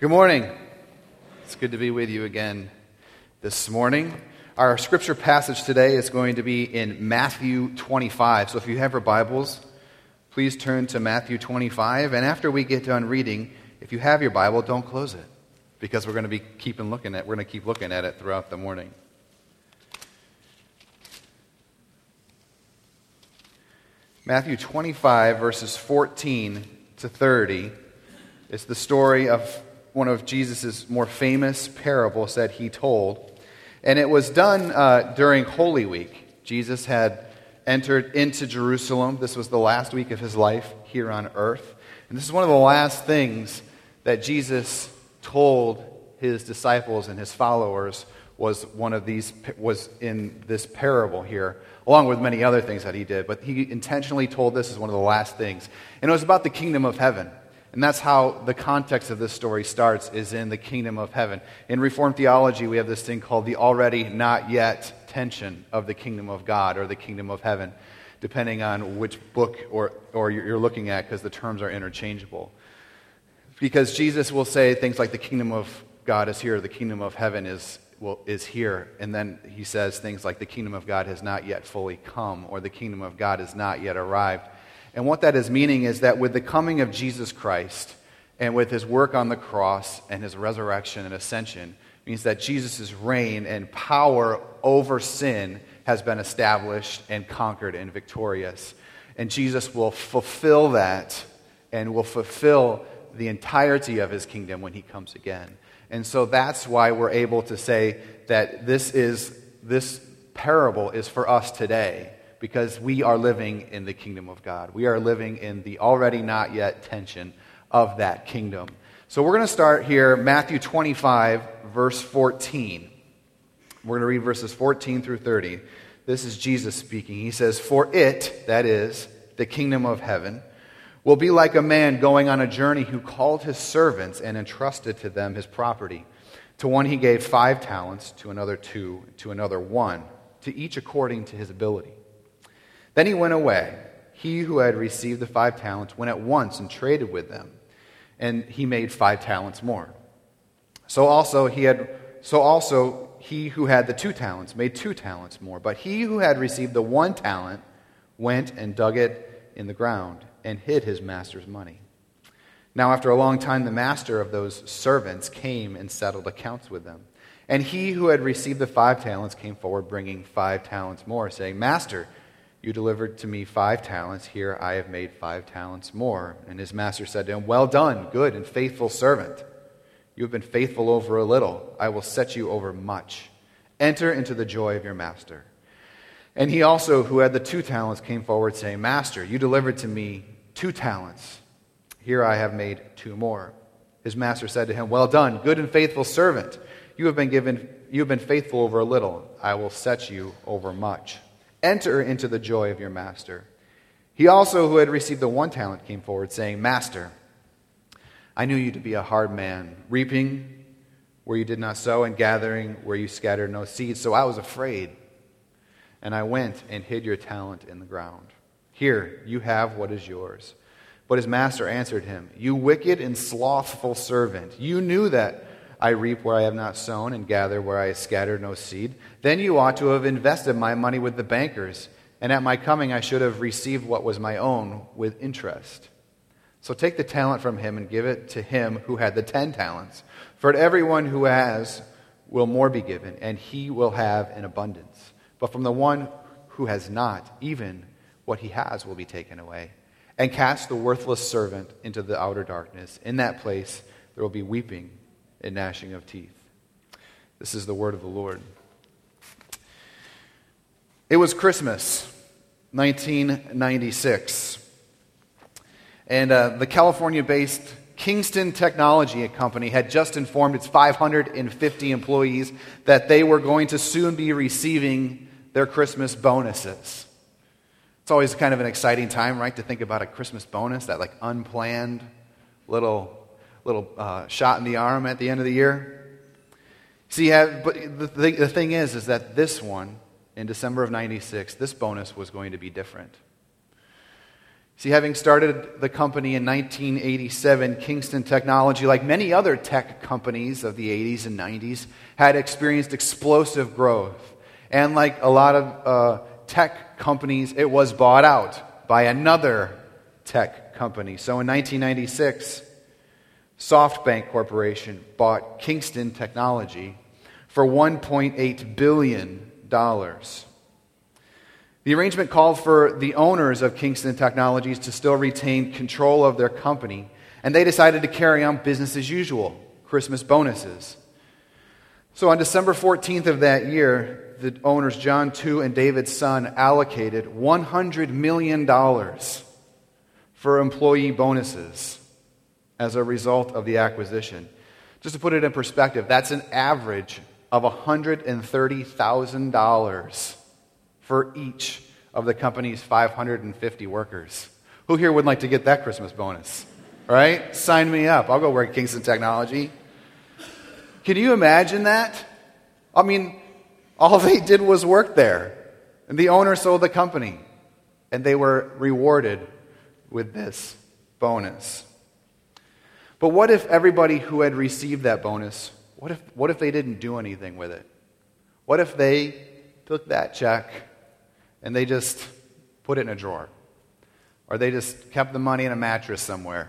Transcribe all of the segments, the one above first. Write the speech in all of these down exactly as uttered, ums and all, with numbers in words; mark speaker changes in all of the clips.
Speaker 1: Good morning. It's good to be with you again this morning. Our scripture passage today is going to be in Matthew twenty-five. So if you have your Bibles, please turn to Matthew twenty-five. And after we get done reading, if you have your Bible, don't close it, because we're going to be keeping looking at we're going to keep looking at it throughout the morning. Matthew twenty-five, verses fourteen to thirty. It's the story of one of Jesus' more famous parables that he told. And it was done uh, during Holy Week. Jesus had entered into Jerusalem. This was the last week of his life here on earth. And this is one of the last things that Jesus told his disciples and his followers was one of these was in this parable here, along with many other things that he did. But he intentionally told this as one of the last things. And it was about the kingdom of heaven. And that's how the context of this story starts, is in the kingdom of heaven. In Reformed theology, we have this thing called the already not yet tension of the kingdom of God or the kingdom of heaven, depending on which book or, or you're looking at, because the terms are interchangeable. Because Jesus will say things like the kingdom of God is here, the kingdom of heaven is, well, is here. And then he says things like the kingdom of God has not yet fully come, or the kingdom of God has not yet arrived. And what that is meaning is that with the coming of Jesus Christ and with his work on the cross and his resurrection and ascension, means that Jesus' reign and power over sin has been established and conquered and victorious. And Jesus will fulfill that and will fulfill the entirety of his kingdom when he comes again. And so that's why we're able to say that this is this parable is for us today. Because we are living in the kingdom of God. We are living in the already not yet tension of that kingdom. So we're going to start here, Matthew twenty-five, verse fourteen. We're going to read verses fourteen through thirty. This is Jesus speaking. He says, "For it," that is, the kingdom of heaven, "will be like a man going on a journey who called his servants and entrusted to them his property. To one he gave five talents, to another two, to another one, to each according to his ability. Then he went away. He who had received the five talents went at once and traded with them, and he made five talents more. So also he had so also he who had the two talents made two talents more. But he who had received the one talent went and dug it in the ground and hid his master's money. Now after a long time the master of those servants came and settled accounts with them. And he who had received the five talents came forward bringing five talents more, saying, 'Master, you delivered to me five talents. Here I have made five talents more.' And his master said to him, 'Well done, good and faithful servant. You have been faithful over a little. I will set you over much. Enter into the joy of your master.' And he also, who had the two talents, came forward, saying, 'Master, you delivered to me two talents. Here I have made two more.' His master said to him, 'Well done, good and faithful servant. You have been given, you have been faithful over a little. I will set you over much. Enter into the joy of your master.' He also, who had received the one talent, came forward, saying, 'Master, I knew you to be a hard man, reaping where you did not sow and gathering where you scattered no seed. So I was afraid, and I went and hid your talent in the ground. Here, you have what is yours.' But his master answered him, 'You wicked and slothful servant, you knew that I reap where I have not sown and gather where I have scattered no seed. Then you ought to have invested my money with the bankers, and at my coming I should have received what was my own with interest. So take the talent from him and give it to him who had the ten talents. For to everyone who has will more be given, and he will have an abundance. But from the one who has not, even what he has will be taken away. And cast the worthless servant into the outer darkness. In that place there will be weeping and gnashing of teeth.'" This is the word of the Lord. It was Christmas, nineteen ninety-six, and uh, the California-based Kingston Technology Company had just informed its five hundred fifty employees that they were going to soon be receiving their Christmas bonuses. It's always kind of an exciting time, right, to think about a Christmas bonus, that like unplanned little little uh, shot in the arm at the end of the year. See, have, but the, the, the thing is, is that this one, in December of ninety-six, this bonus was going to be different. See, having started the company in nineteen eighty-seven, Kingston Technology, like many other tech companies of the eighties and nineties, had experienced explosive growth. And like a lot of uh, tech companies, it was bought out by another tech company. So in nineteen ninety-six, SoftBank Corporation bought Kingston Technology for one point eight billion dollars. The arrangement called for the owners of Kingston Technologies to still retain control of their company, and they decided to carry on business as usual, Christmas bonuses. So on December fourteenth of that year, the owners John Tu and David Sun allocated one hundred million dollars for employee bonuses as a result of the acquisition. Just to put it in perspective, that's an average of one hundred thirty thousand dollars for each of the company's five hundred fifty workers. Who here would like to get that Christmas bonus? Right? Sign me up. I'll go work at Kingston Technology. Can you imagine that? I mean, all they did was work there. And the owner sold the company. And they were rewarded with this bonus. But what if everybody who had received that bonus, what if, what if they didn't do anything with it? What if they took that check and they just put it in a drawer? Or they just kept the money in a mattress somewhere?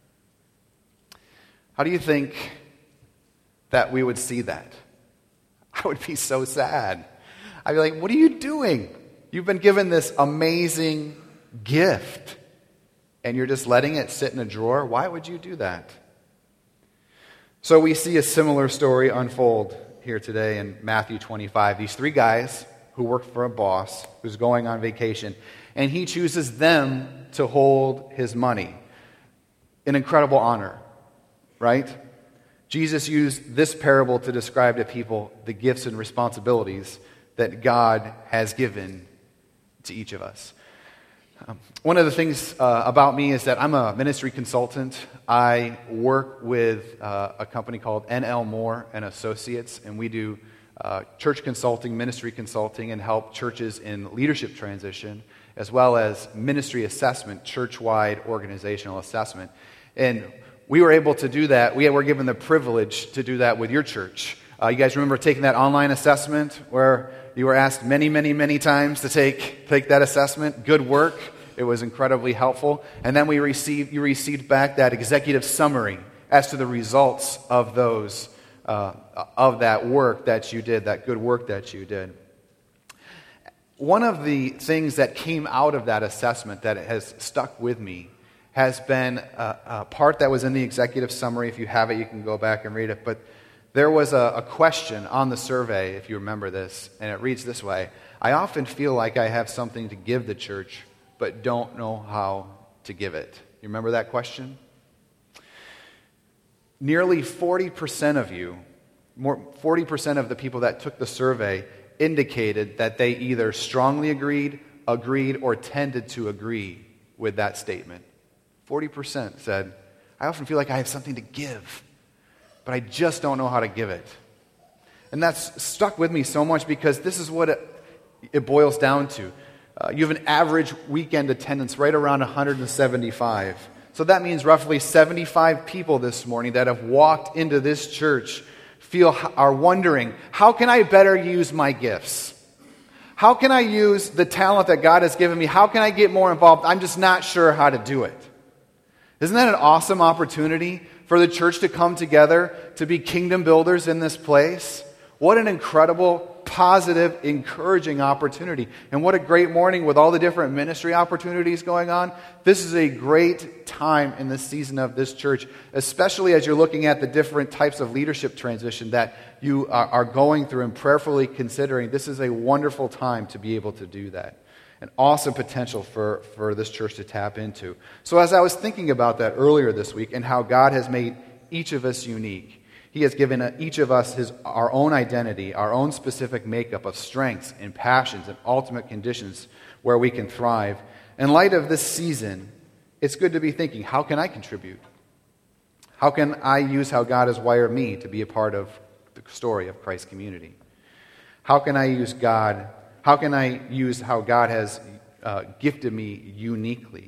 Speaker 1: How do you think that we would see that? I would be so sad. I'd be like, what are you doing? You've been given this amazing gift, and you're just letting it sit in a drawer? Why would you do that? So we see a similar story unfold here today in Matthew twenty-five. These three guys who work for a boss who's going on vacation, and he chooses them to hold his money. An incredible honor, right? Jesus used this parable to describe to people the gifts and responsibilities that God has given to each of us. Um, one of the things uh, about me is that I'm a ministry consultant. I work with uh, a company called N L Moore and Associates, and we do uh, church consulting, ministry consulting, and help churches in leadership transition, as well as ministry assessment, church-wide organizational assessment. And we were able to do that. We were given the privilege to do that with your church. Uh, you guys remember taking that online assessment where you were asked many, many, many times to take, take that assessment? Good work. It was incredibly helpful. And then we received, you received back that executive summary as to the results of those, uh, of that work that you did, that good work that you did. One of the things that came out of that assessment that has stuck with me has been a, a part that was in the executive summary. If you have it, you can go back and read it. But there was a, a question on the survey, if you remember this, and it reads this way: I often feel like I have something to give the church, but don't know how to give it. You remember that question? Nearly forty percent of you, more, forty percent of the people that took the survey indicated that they either strongly agreed, agreed, or tended to agree with that statement. forty percent said, I often feel like I have something to give, but I just don't know how to give it. And that's stuck with me so much because this is what it, it boils down to. Uh, you have an average weekend attendance right around one hundred seventy-five. So that means roughly seventy-five people this morning that have walked into this church feel are wondering, how can I better use my gifts? How can I use the talent that God has given me? How can I get more involved? I'm just not sure how to do it. Isn't that an awesome opportunity for the church to come together to be kingdom builders in this place? What an incredible, positive, encouraging opportunity. And what a great morning with all the different ministry opportunities going on. This is a great time in this season of this church, especially as you're looking at the different types of leadership transition that you are going through and prayerfully considering. This is a wonderful time to be able to do that. An awesome potential for, for this church to tap into. So as I was thinking about that earlier this week and how God has made each of us unique, He has given each of us his, our own identity, our own specific makeup of strengths and passions and ultimate conditions where we can thrive. In light of this season, it's good to be thinking, how can I contribute? How can I use how God has wired me to be a part of the story of Christ's community? How can I use God, how can I use how God has uh, gifted me uniquely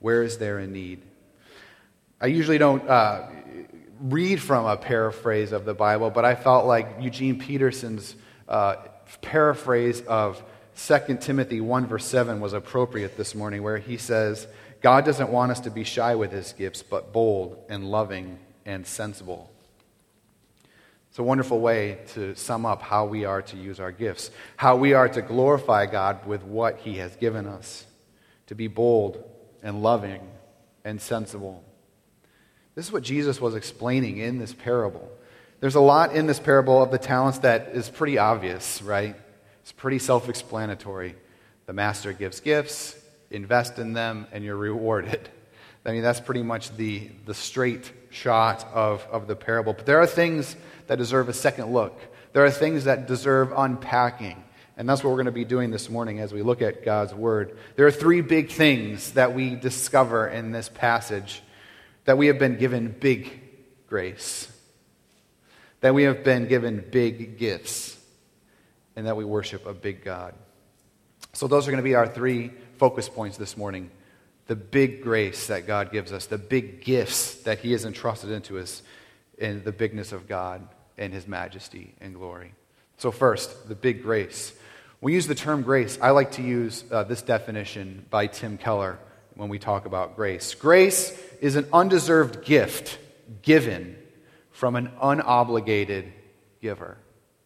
Speaker 1: Where is there a need? I usually don't uh, read from a paraphrase of the Bible, but I felt like Eugene Peterson's uh, paraphrase of Second Timothy one verse seven was appropriate this morning, where he says, God doesn't want us to be shy with his gifts, but bold and loving and sensible. It's a wonderful way to sum up how we are to use our gifts, how we are to glorify God with what he has given us, to be bold and loving and sensible. This is what Jesus was explaining in this parable. There's a lot in this parable of the talents that is pretty obvious, right? It's pretty self-explanatory. The master gives gifts, invest in them, and you're rewarded. I mean, that's pretty much the, the straight shot of, of the parable. But there are things that deserve a second look. There are things that deserve unpacking. And that's what we're going to be doing this morning as we look at God's Word. There are three big things that we discover in this passage: that we have been given big grace, that we have been given big gifts, and that we worship a big God. So those are going to be our three focus points this morning. The big grace that God gives us, the big gifts that he has entrusted into us, and the bigness of God and his majesty and glory. So first, the big grace. We use the term grace. I like to use uh, this definition by Tim Keller when we talk about grace. Grace is an undeserved gift given from an unobligated giver.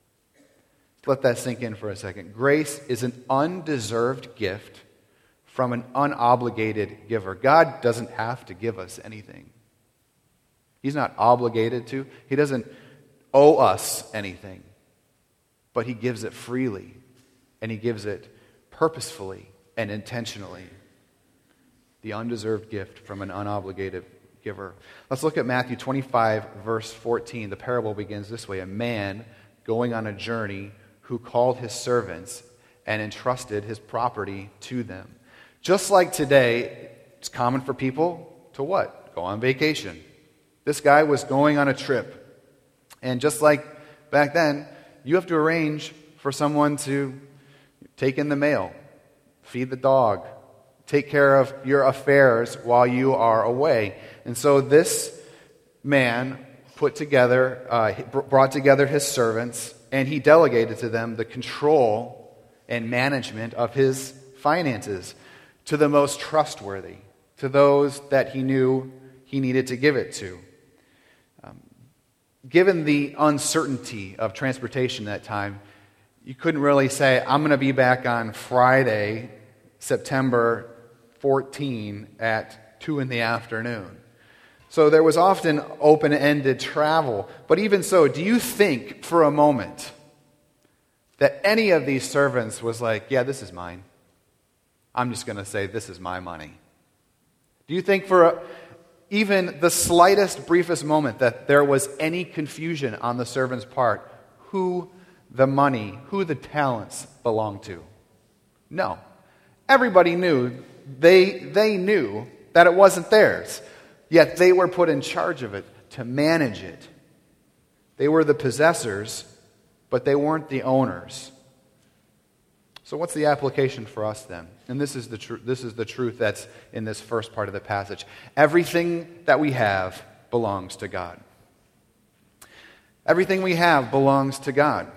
Speaker 1: Let that sink in for a second. Grace is an undeserved gift from an unobligated giver. God doesn't have to give us anything. He's not obligated to. He doesn't owe us anything. But he gives it freely, and he gives it purposefully and intentionally. The undeserved gift from an unobligated giver. Let's look at Matthew twenty-five, verse fourteen. The parable begins this way: a man going on a journey who called his servants and entrusted his property to them. Just like today, it's common for people to what? Go on vacation. This guy was going on a trip. And just like back then, you have to arrange for someone to take in the mail, feed the dog, take care of your affairs while you are away. And so this man put together, uh, brought together his servants, and he delegated to them the control and management of his finances to the most trustworthy, to those that he knew he needed to give it to. Um, given the uncertainty of transportation that time, you couldn't really say, I'm going to be back on Friday, September fourteenth at two in the afternoon. So there was often open-ended travel. But even so, do you think for a moment that any of these servants was like, yeah, this is mine. I'm just going to say this is my money. Do you think for a, even the slightest, briefest moment that there was any confusion on the servant's part who the money, who the talents belonged to? No. Everybody knew, they, they knew that it wasn't theirs. Yet they were put in charge of it, to manage it. They were the possessors, but they weren't the owners. So what's the application for us then? And this is the tr- this is the truth that's in this first part of the passage. Everything that we have belongs to God. Everything we have belongs to God.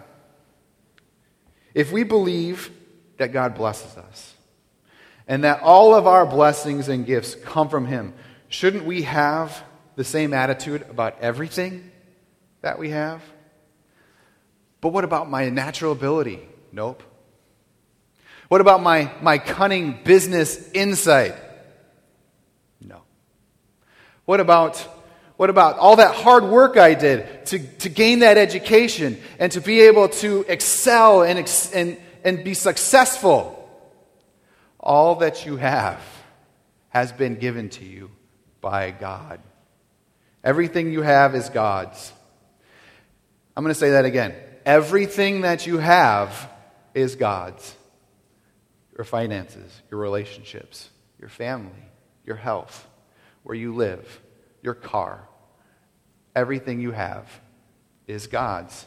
Speaker 1: If we believe that God blesses us, and that all of our blessings and gifts come from him, shouldn't we have the same attitude about everything that we have? But what about my natural ability? Nope. What about my, my cunning business insight? No. What about, what about all that hard work I did to, to gain that education and to be able to excel and, ex, and, and be successful? All that you have has been given to you by God. Everything you have is God's. I'm going to say that again. Everything that you have is God's. Your finances, your relationships, your family, your health, where you live, your car. Everything you have is God's.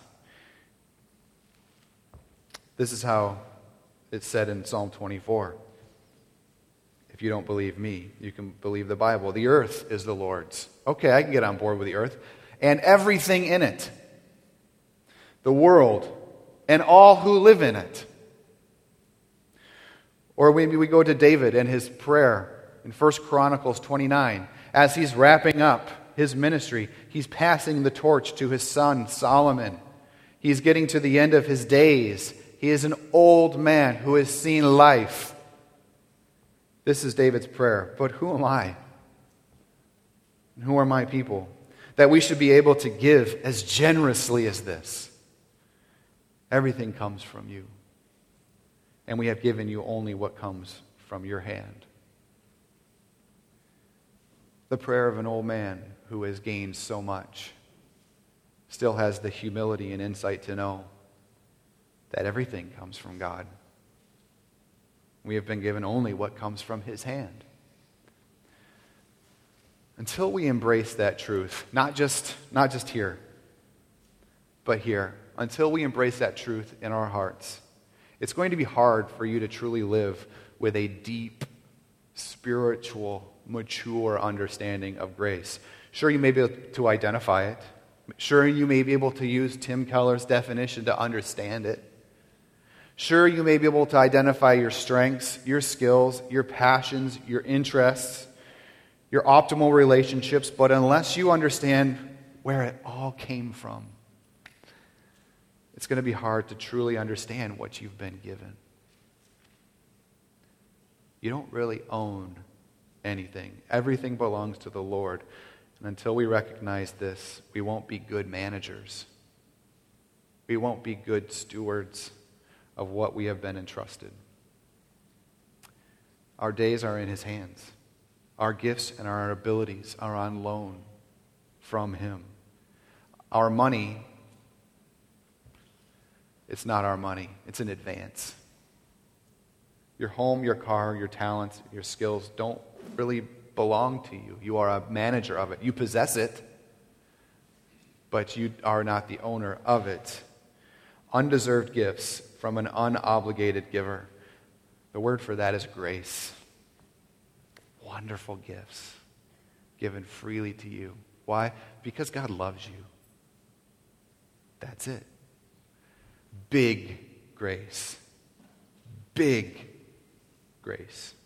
Speaker 1: This is how it's said in Psalm twenty-four. If you don't believe me, you can believe the Bible. The earth is the Lord's. Okay, I can get on board with the earth. And everything in it. The world and all who live in it. Or maybe we go to David and his prayer in First Chronicles twenty-nine. As he's wrapping up his ministry, he's passing the torch to his son Solomon. He's getting to the end of his days. He is an old man who has seen life. This is David's prayer. But who am I? And who are my people? That we should be able to give as generously as this. Everything comes from you. And we have given you only what comes from your hand. The prayer of an old man who has gained so much still has the humility and insight to know that everything comes from God. We have been given only what comes from His hand. Until we embrace that truth, not just, not just here, but here, until we embrace that truth in our hearts, it's going to be hard for you to truly live with a deep, spiritual, mature understanding of grace. Sure, you may be able to identify it. Sure, you may be able to use Tim Keller's definition to understand it. Sure, you may be able to identify your strengths, your skills, your passions, your interests, your optimal relationships, but unless you understand where it all came from, it's going to be hard to truly understand what you've been given. You don't really own anything. Everything belongs to the Lord. And until we recognize this, we won't be good managers. We won't be good stewards of what we have been entrusted. Our days are in His hands. Our gifts and our abilities are on loan from Him. Our money, it's not our money. It's an advance. Your home, your car, your talents, your skills don't really belong to you. You are a manager of it. You possess it, but you are not the owner of it. Undeserved gifts from an unobligated giver. The word for that is grace. Wonderful gifts given freely to you. Why? Because God loves you. That's it. Big grace. Big grace.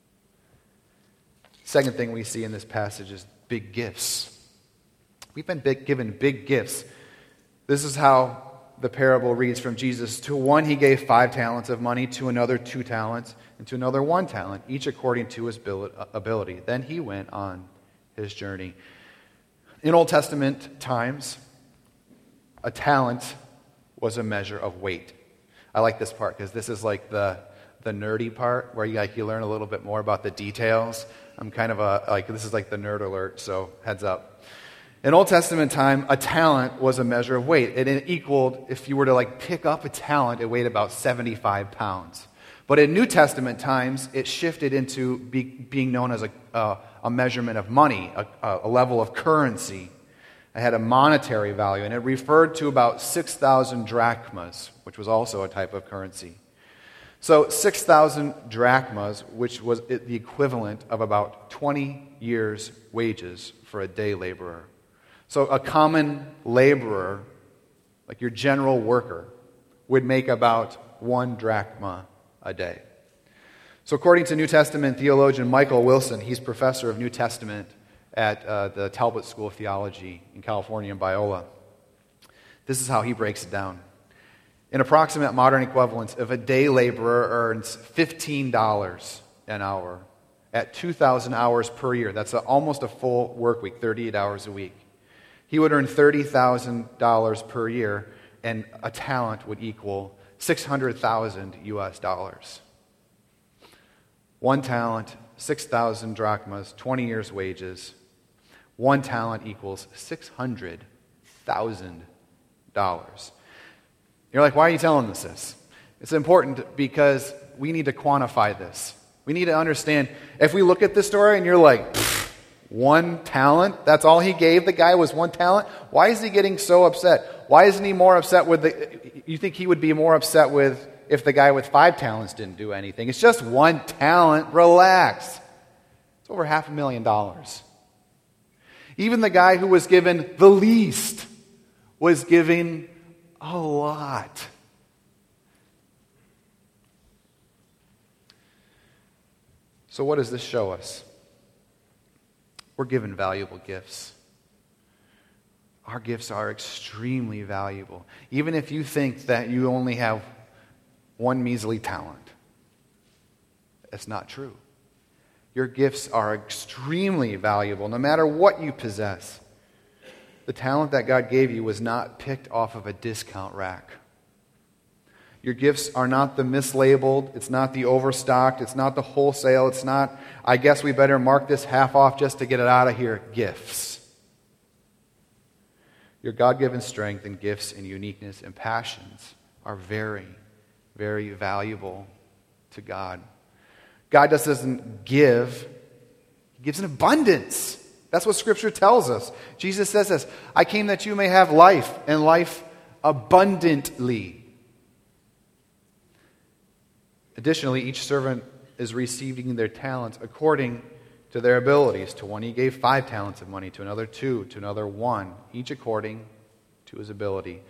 Speaker 1: Second thing we see in this passage is big gifts. We've been big, given big gifts. This is how the parable reads from Jesus. To one he gave five talents of money, to another two talents, and to another one talent, each according to his ability. Then he went on his journey. In Old Testament times, a talent was a measure of weight. I like this part because this is like the the nerdy part where you like you learn a little bit more about the details. I'm kind of a like this is like the nerd alert, so heads up. In Old Testament time, a talent was a measure of weight. It equaled, if you were to like pick up a talent, it weighed about seventy-five pounds. But in New Testament times, it shifted into be, being known as a, uh, a measurement of money, a, a level of currency. It had a monetary value, and it referred to about six thousand drachmas, which was also a type of currency. So six thousand drachmas, which was the equivalent of about twenty years' wages for a day laborer. So a common laborer, like your general worker, would make about one drachma a day. So according to New Testament theologian Michael Wilson, he's professor of New Testament at uh, the Talbot School of Theology in California in Biola. This is how he breaks it down. In approximate modern equivalents, if a day laborer earns fifteen dollars an hour at two thousand hours per year, that's a, almost a full work week, thirty-eight hours a week, he would earn thirty thousand dollars per year, and a talent would equal six hundred thousand U S dollars. One talent, six thousand drachmas, twenty years' wages. One talent equals six hundred thousand dollars. You're like, why are you telling us this? It's important because we need to quantify this. We need to understand, if we look at this story and you're like, one talent, that's all he gave the guy was one talent? Why is he getting so upset? Why isn't he more upset with the, you think he would be more upset with if the guy with five talents didn't do anything. It's just one talent. Relax. It's over half a million dollars. Even the guy who was given the least was given a lot. So what does this show us? We're given valuable gifts. Our gifts are extremely valuable. Even if you think that you only have one measly talent, that's not true. Your gifts are extremely valuable, no matter what you possess. The talent that God gave you was not picked off of a discount rack. Your gifts are not the mislabeled, it's not the overstocked, it's not the wholesale, it's not, I guess we better mark this half off just to get it out of here, gifts. Your God-given strength and gifts and uniqueness and passions are very, very valuable to God. God just doesn't give, He gives in abundance. That's what Scripture tells us. Jesus says this, I came that you may have life, and life abundantly. Additionally, each servant is receiving their talents according to their abilities. To one he gave five talents of money, to another two, to another one, each according to his ability.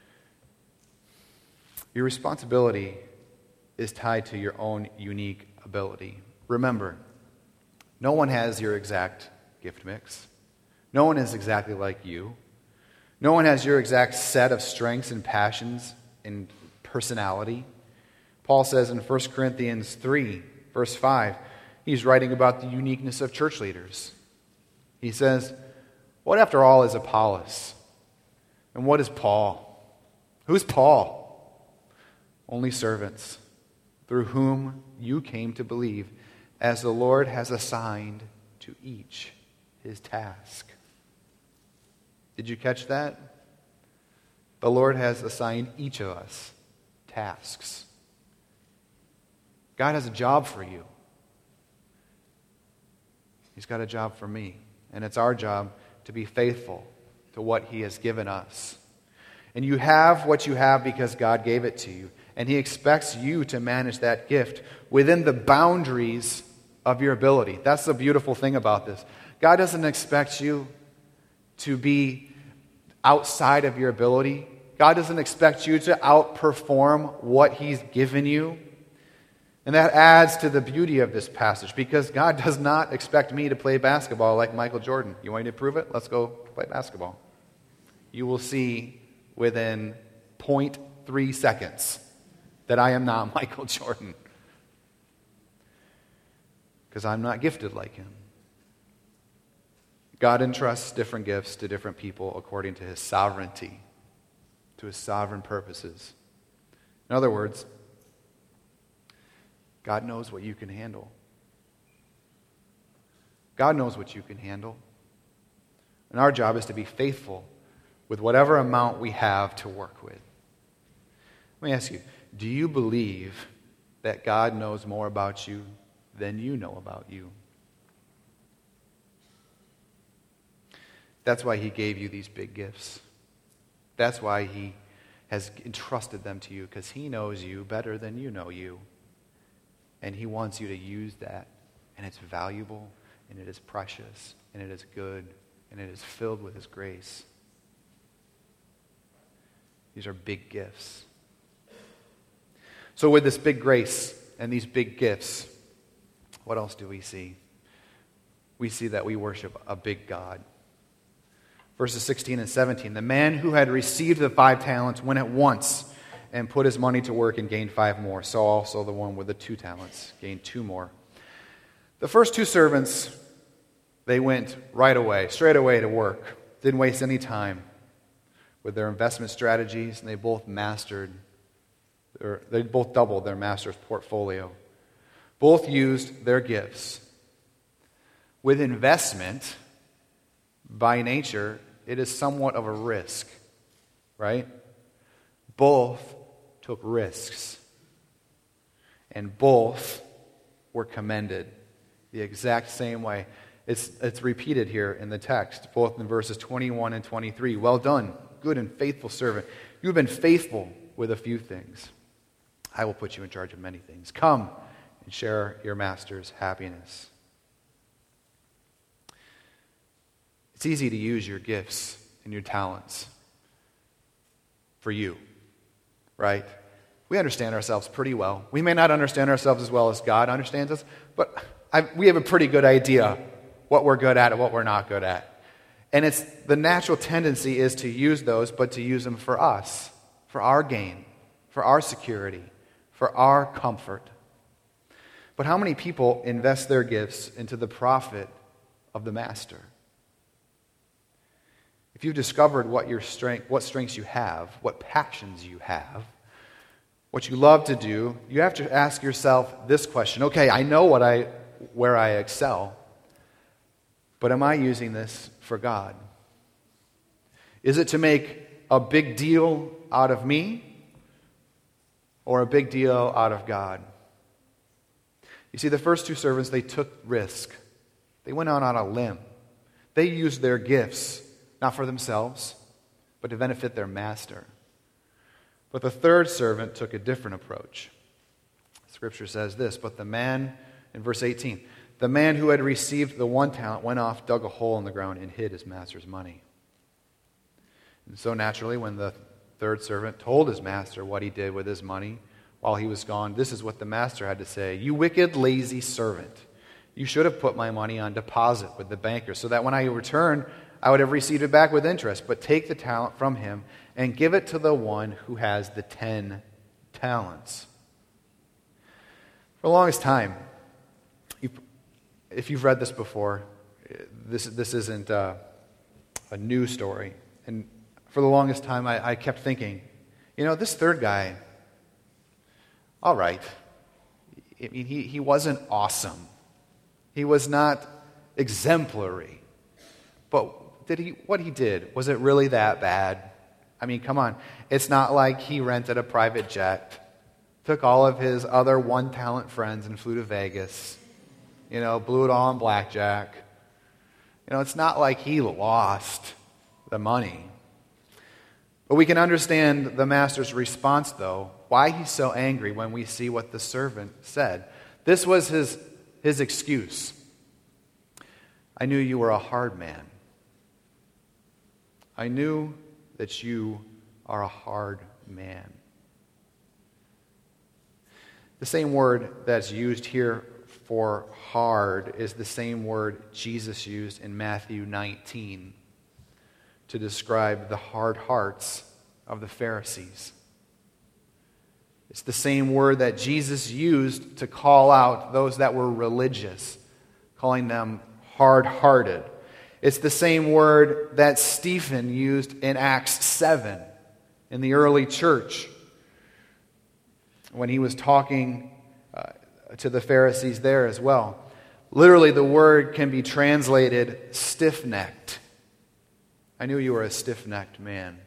Speaker 1: Your responsibility is tied to your own unique ability. Remember, no one has your exact gift mix. No one is exactly like you. No one has your exact set of strengths and passions and personality. Paul says in First Corinthians three, verse five, he's writing about the uniqueness of church leaders. He says, what after all is Apollos? And what is Paul? Who's Paul? Only servants, through whom you came to believe, as the Lord has assigned to each his task. Did you catch that? The Lord has assigned each of us tasks. God has a job for you. He's got a job for me. And it's our job to be faithful to what He has given us. And you have what you have because God gave it to you. And He expects you to manage that gift within the boundaries of your ability. That's the beautiful thing about this. God doesn't expect you to be outside of your ability. God doesn't expect you to outperform what He's given you. And that adds to the beauty of this passage, because God does not expect me to play basketball like Michael Jordan. You want me to prove it? Let's go play basketball. You will see within zero point three seconds that I am not Michael Jordan, because I'm not gifted like him. God entrusts different gifts to different people according to His sovereignty, to His sovereign purposes. In other words, God knows what you can handle. God knows what you can handle. And our job is to be faithful with whatever amount we have to work with. Let me ask you, do you believe that God knows more about you than you know about you? That's why He gave you these big gifts. That's why He has entrusted them to you, because He knows you better than you know you. And He wants you to use that. And it's valuable, and it is precious, and it is good, and it is filled with His grace. These are big gifts. So with this big grace and these big gifts, what else do we see? We see that we worship a big God. Verses sixteen and seventeen, the man who had received the five talents went at once and put his money to work and gained five more. So also the one with the two talents gained two more. The first two servants, they went right away, straight away to work. Didn't waste any time with their investment strategies, and they both mastered, or they both doubled their master's portfolio. Both used their gifts. With investment, by nature, it is somewhat of a risk, right? Both took risks, and both were commended the exact same way. It's, it's repeated here in the text, both in verses twenty-one and twenty-three. Well done, good and faithful servant. You've been faithful with a few things. I will put you in charge of many things. Come and share your master's happiness. It's easy to use your gifts and your talents for you, right? We understand ourselves pretty well. We may not understand ourselves as well as God understands us, but I, we have a pretty good idea what we're good at and what we're not good at. And it's the natural tendency is to use those, but to use them for us, for our gain, for our security, for our comfort. But how many people invest their gifts into the profit of the master? If you've discovered what your strength, what strengths you have, what passions you have, what you love to do, you have to ask yourself this question. Okay, I know what I where I excel, but am I using this for God? Is it to make a big deal out of me or a big deal out of God? You see, the first two servants, they took risk. They went out on a limb. They used their gifts, not for themselves, but to benefit their master. But the third servant took a different approach. Scripture says this, but the man, in verse eighteen, the man who had received the one talent went off, dug a hole in the ground, and hid his master's money. And so naturally, when the third servant told his master what he did with his money while he was gone, this is what the master had to say. You wicked, lazy servant. You should have put my money on deposit with the banker so that when I returned, I would have received it back with interest. But take the talent from him and give it to the one who has the ten talents. For the longest time, you, if you've read this before, this, this isn't a, a new story. And for the longest time, I, I kept thinking, you know, this third guy, all right. I mean, he, he wasn't awesome. He was not exemplary. But did he? What he did, was it really that bad? I mean, come on. It's not like he rented a private jet, took all of his other one-talent friends and flew to Vegas, you know, blew it all on blackjack. You know, it's not like he lost the money. But we can understand the master's response, though, why he's so angry when we see what the servant said. This was his, his excuse. I knew you were a hard man. I knew that you are a hard man. The same word that's used here for hard is the same word Jesus used in Matthew nineteen to describe the hard hearts of the Pharisees. It's the same word that Jesus used to call out those that were religious, calling them hard-hearted. It's the same word that Stephen used in Acts seven in the early church when he was talking uh, to the Pharisees there as well. Literally, the word can be translated stiff-necked. I knew you were a stiff-necked man.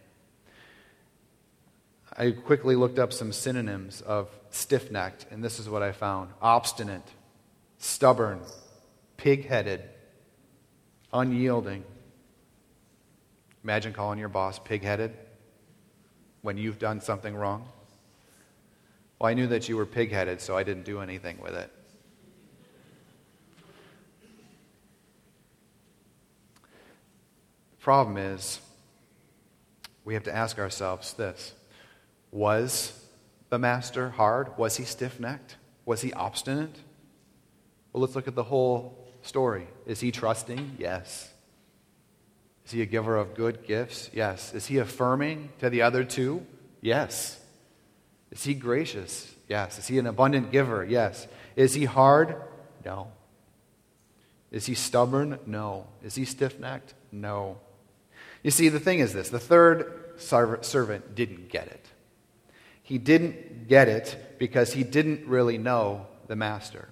Speaker 1: I quickly looked up some synonyms of stiff-necked, and this is what I found. Obstinate, stubborn, pig-headed, unyielding. Imagine calling your boss pig-headed when you've done something wrong. Well, I knew that you were pig-headed, so I didn't do anything with it. The problem is, we have to ask ourselves this. Was the master hard? Was he stiff-necked? Was he obstinate? Well, let's look at the whole story. Is he trusting? Yes. Is he a giver of good gifts? Yes. Is he affirming to the other two? Yes. Is he gracious? Yes. Is he an abundant giver? Yes. Is he hard? No. Is he stubborn? No. Is he stiff-necked? No. You see, the thing is this. The third servant didn't get it. He didn't get it because he didn't really know the master.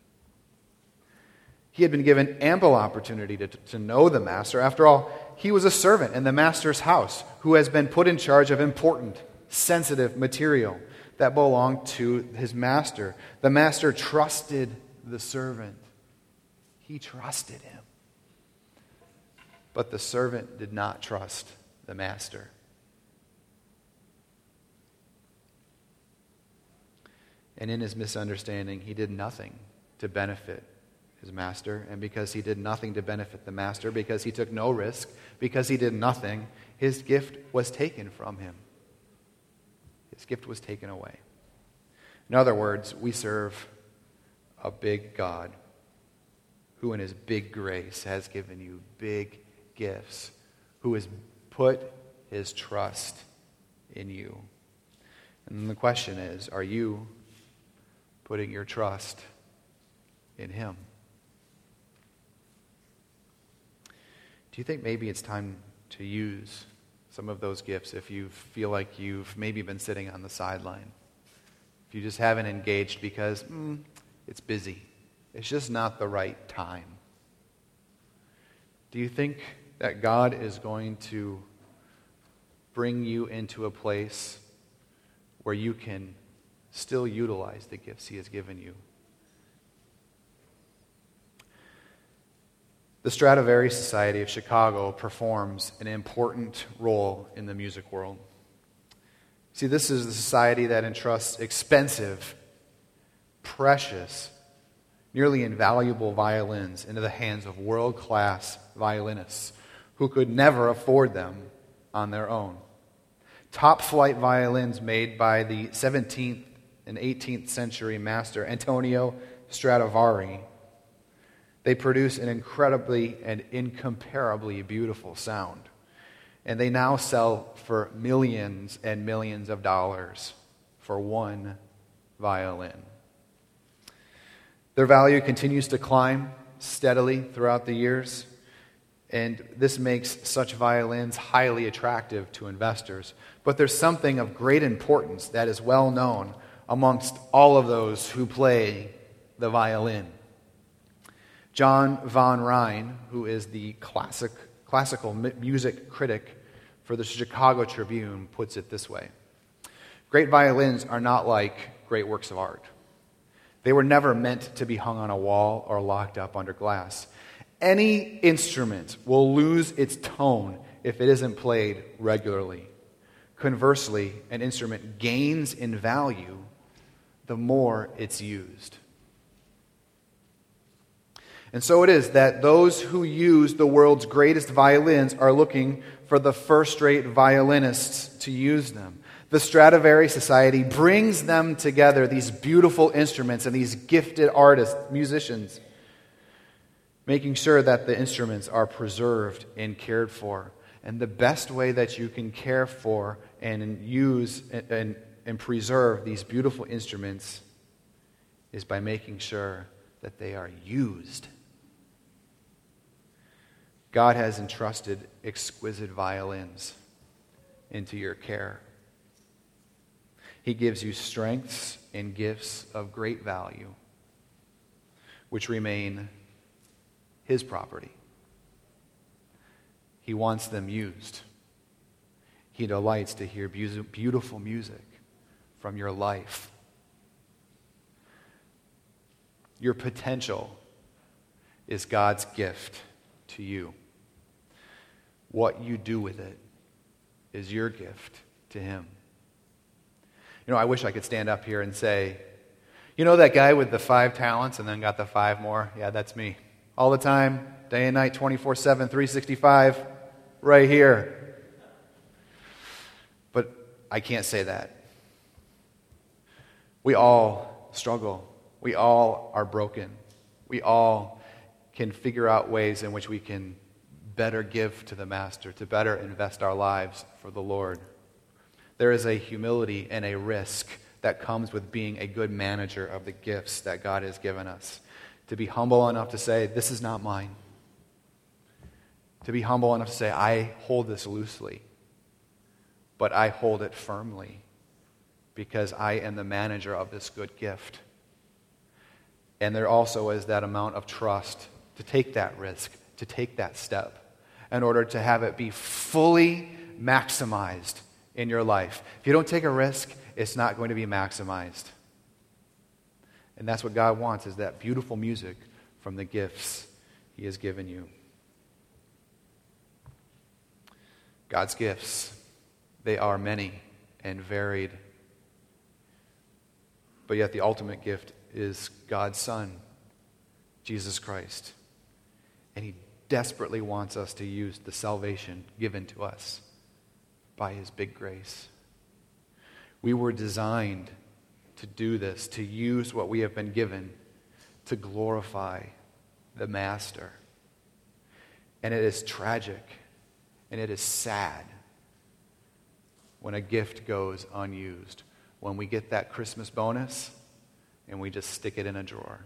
Speaker 1: He had been given ample opportunity to, to know the master. After all, he was a servant in the master's house who has been put in charge of important, sensitive material that belonged to his master. The master trusted the servant. He trusted him. But the servant did not trust the master. And in his misunderstanding, he did nothing to benefit his master. And because he did nothing to benefit the master, because he took no risk, because he did nothing, his gift was taken from him. His gift was taken away. In other words, we serve a big God who in his big grace has given you big gifts, who has put his trust in you. And the question is, are you putting your trust in him? Do you think maybe it's time to use some of those gifts if you feel like you've maybe been sitting on the sideline? If you just haven't engaged because mm, it's busy. It's just not the right time. Do you think that God is going to bring you into a place where you can still utilize the gifts he has given you? The Stradivari Society of Chicago performs an important role in the music world. See, this is the society that entrusts expensive, precious, nearly invaluable violins into the hands of world-class violinists who could never afford them on their own. Top-flight violins made by the seventeenth and eighteenth century master Antonio Stradivari. They produce an incredibly and incomparably beautiful sound. And they now sell for millions and millions of dollars for one violin. Their value continues to climb steadily throughout the years, and this makes such violins highly attractive to investors. But there's something of great importance that is well known amongst all of those who play the violin. John von Rhine, who is the classic, classical music critic for the Chicago Tribune, puts it this way: great violins are not like great works of art. They were never meant to be hung on a wall or locked up under glass. Any instrument will lose its tone if it isn't played regularly. Conversely, an instrument gains in value the more it's used. And so it is that those who use the world's greatest violins are looking for the first-rate violinists to use them. The Stradivari Society brings them together, these beautiful instruments and these gifted artists, musicians, making sure that the instruments are preserved and cared for. And the best way that you can care for and use and, and, and preserve these beautiful instruments is by making sure that they are used. God has entrusted exquisite violins into your care. He gives you strengths and gifts of great value, which remain his property. He wants them used. He delights to hear beautiful music from your life. Your potential is God's gift to you. What you do with it is your gift to him. You know, I wish I could stand up here and say, you know that guy with the five talents and then got the five more? Yeah, that's me. All the time, day and night, twenty-four seven, three sixty-five, right here. But I can't say that. We all struggle. We all are broken. We all can figure out ways in which we can better give to the Master, to better invest our lives for the Lord. There is a humility and a risk that comes with being a good manager of the gifts that God has given us. To be humble enough to say, this is not mine. To be humble enough to say, I hold this loosely, but I hold it firmly because I am the manager of this good gift. And there also is that amount of trust to take that risk, to take that step, in order to have it be fully maximized in your life. If you don't take a risk, it's not going to be maximized. And that's what God wants, is that beautiful music from the gifts he has given you. God's gifts, they are many and varied. But yet the ultimate gift is God's Son, Jesus Christ. And he desperately wants us to use the salvation given to us by his big grace. We were designed to do this, to use what we have been given to glorify the Master. And it is tragic and it is sad when a gift goes unused, when we get that Christmas bonus and we just stick it in a drawer.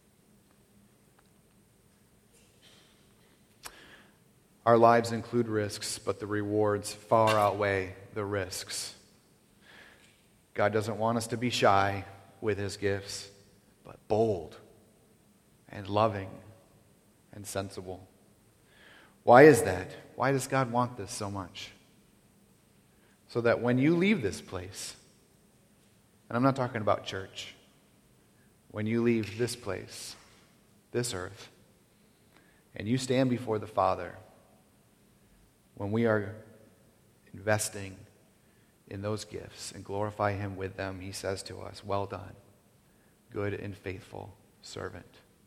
Speaker 1: Our lives include risks, but the rewards far outweigh the risks. God doesn't want us to be shy with his gifts, but bold and loving and sensible. Why is that? Why does God want this so much? So that when you leave this place, and I'm not talking about church, when you leave this place, this earth, and you stand before the Father, when we are investing in those gifts and glorify him with them, he says to us, well done, good and faithful servant.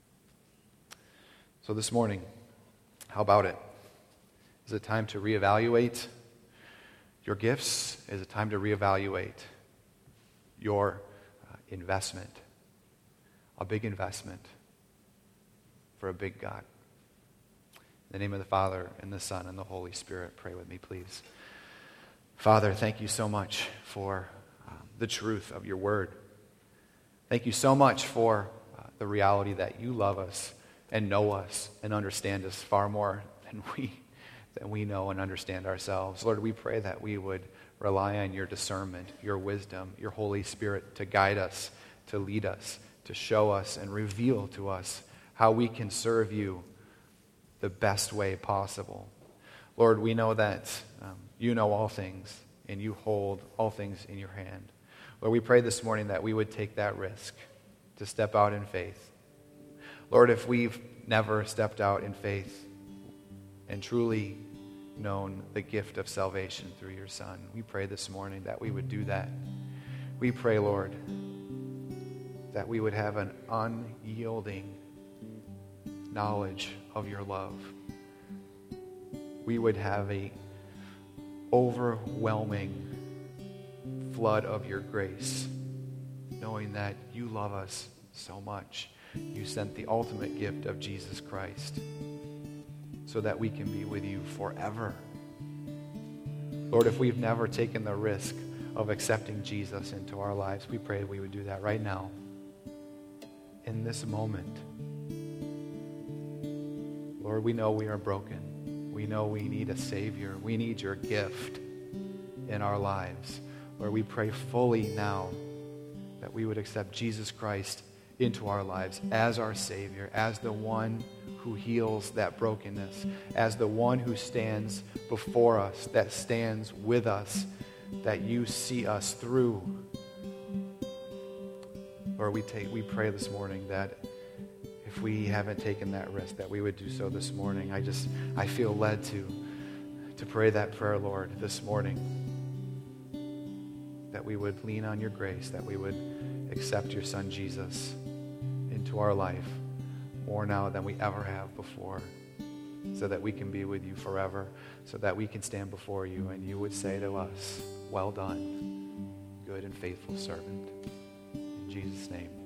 Speaker 1: So this morning, how about it? Is it time to reevaluate your gifts? Is it time to reevaluate your uh, investment? A big investment for a big God. In the name of the Father, and the Son, and the Holy Spirit, pray with me, please. Father, thank you so much for um, the truth of your word. Thank you so much for uh, the reality that you love us and know us and understand us far more than we, than we know and understand ourselves. Lord, we pray that we would rely on your discernment, your wisdom, your Holy Spirit to guide us, to lead us, to show us and reveal to us how we can serve you the best way possible. Lord, we know that um, you know all things and you hold all things in your hand. Lord, we pray this morning that we would take that risk to step out in faith. Lord, if we've never stepped out in faith and truly known the gift of salvation through your Son, we pray this morning that we would do that. We pray, Lord, that we would have an unyielding knowledge of your love. We would have a overwhelming flood of your grace, knowing that you love us so much. You sent the ultimate gift of Jesus Christ so that we can be with you forever. Lord, if we've never taken the risk of accepting Jesus into our lives, we pray we would do that right now, in this moment. Lord, we know we are broken. We know we need a Savior. We need your gift in our lives. Lord, we pray fully now that we would accept Jesus Christ into our lives as our Savior, as the one who heals that brokenness, as the one who stands before us, that stands with us, that you see us through. Lord, we take, we pray this morning that if we haven't taken that risk, that we would do so this morning. I just, I feel led to, to pray that prayer, Lord, this morning. That we would lean on your grace, that we would accept your Son, Jesus, into our life more now than we ever have before, so that we can be with you forever, so that we can stand before you and you would say to us, well done, good and faithful servant. In Jesus' name.